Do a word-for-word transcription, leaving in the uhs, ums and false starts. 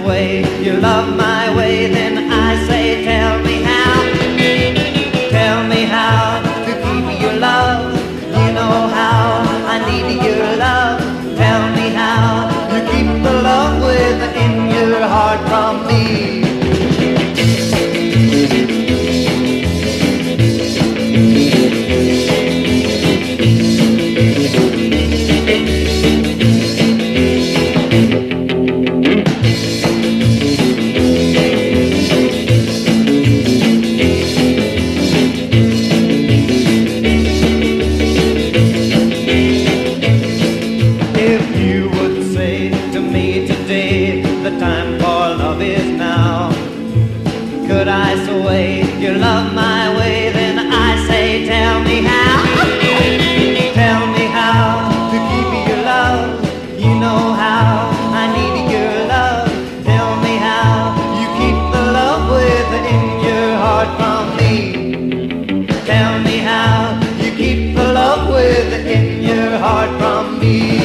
sway your love my way, then I say, tell me how, tell me how to keep your love. You know how I need your love. Tell me how you keep the love within your heart from me. The time for love is now. Could I sway your love my way, then I say, tell me how, tell me how to keep your love. You know how I need your love. Tell me how you keep the love within your heart from me. Tell me how you keep the love within your heart from me.